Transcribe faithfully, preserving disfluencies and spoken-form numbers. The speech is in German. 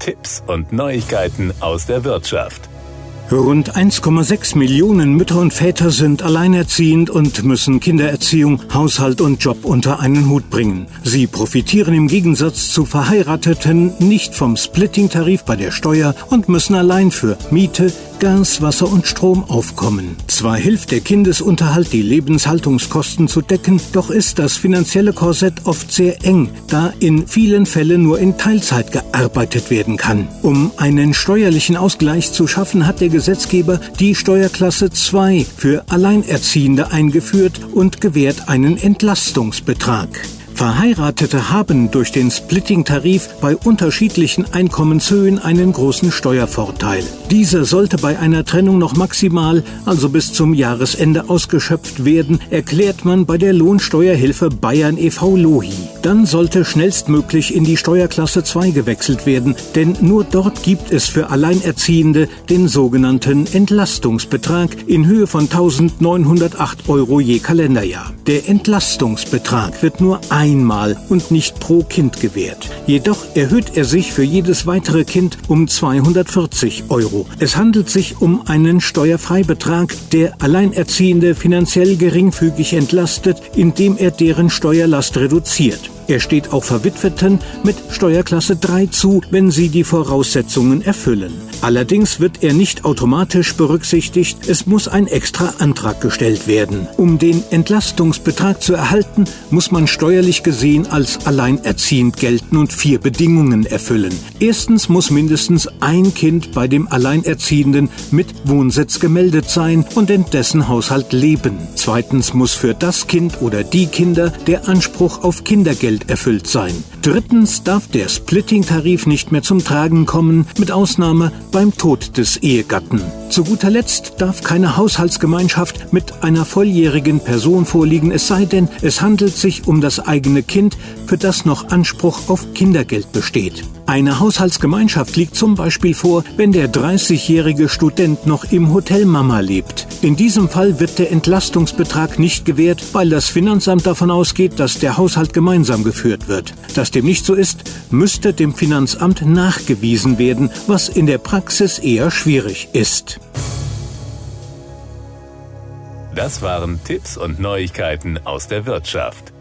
Tipps und Neuigkeiten aus der Wirtschaft. Rund eins Komma sechs Millionen Mütter und Väter sind alleinerziehend und müssen Kindererziehung, Haushalt und Job unter einen Hut bringen. Sie profitieren im Gegensatz zu Verheirateten nicht vom Splitting-Tarif bei der Steuer und müssen allein für Miete, Gas, Wasser und Strom aufkommen. Zwar hilft der Kindesunterhalt, die Lebenshaltungskosten zu decken, doch ist das finanzielle Korsett oft sehr eng, da in vielen Fällen nur in Teilzeit gearbeitet werden kann. Um einen steuerlichen Ausgleich zu schaffen, hat der Gesetzgeber die Steuerklasse zwei für Alleinerziehende eingeführt und gewährt einen Entlastungsbetrag. Verheiratete haben durch den Splitting-Tarif bei unterschiedlichen Einkommenshöhen einen großen Steuervorteil. Dieser sollte bei einer Trennung noch maximal, also bis zum Jahresende, ausgeschöpft werden, erklärt man bei der Lohnsteuerhilfe Bayern e V Lohi. Dann sollte schnellstmöglich in die Steuerklasse zwei gewechselt werden, denn nur dort gibt es für Alleinerziehende den sogenannten Entlastungsbetrag in Höhe von eintausendneunhundertacht Euro je Kalenderjahr. Der Entlastungsbetrag wird nur einmal und nicht pro Kind gewährt. Jedoch erhöht er sich für jedes weitere Kind um zweihundertvierzig Euro. Es handelt sich um einen Steuerfreibetrag, der Alleinerziehende finanziell geringfügig entlastet, indem er deren Steuerlast reduziert. Er steht auch Verwitweten mit Steuerklasse drei zu, wenn sie die Voraussetzungen erfüllen. Allerdings wird er nicht automatisch berücksichtigt, es muss ein extra Antrag gestellt werden. Um den Entlastungsbetrag zu erhalten, muss man steuerlich gesehen als alleinerziehend gelten und vier Bedingungen erfüllen. Erstens muss mindestens ein Kind bei dem Alleinerziehenden mit Wohnsitz gemeldet sein und in dessen Haushalt leben. Zweitens muss für das Kind oder die Kinder der Anspruch auf Kindergeld erfüllt sein. Drittens darf der Splitting-Tarif nicht mehr zum Tragen kommen, mit Ausnahme beim Tod des Ehegatten. Zu guter Letzt darf keine Haushaltsgemeinschaft mit einer volljährigen Person vorliegen, es sei denn, es handelt sich um das eigene Kind, für das noch Anspruch auf Kindergeld besteht. Eine Haushaltsgemeinschaft liegt zum Beispiel vor, wenn der dreißigjährige Student noch im Hotel Mama lebt. In diesem Fall wird der Entlastungsbetrag nicht gewährt, weil das Finanzamt davon ausgeht, dass der Haushalt gemeinsam geführt wird. Dass dem nicht so ist, müsste dem Finanzamt nachgewiesen werden, was in der Praxis eher schwierig ist. Das waren Tipps und Neuigkeiten aus der Wirtschaft.